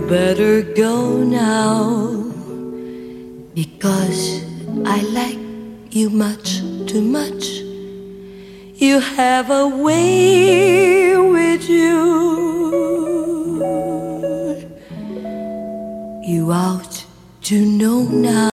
better go now, because I like you much too much. You have a way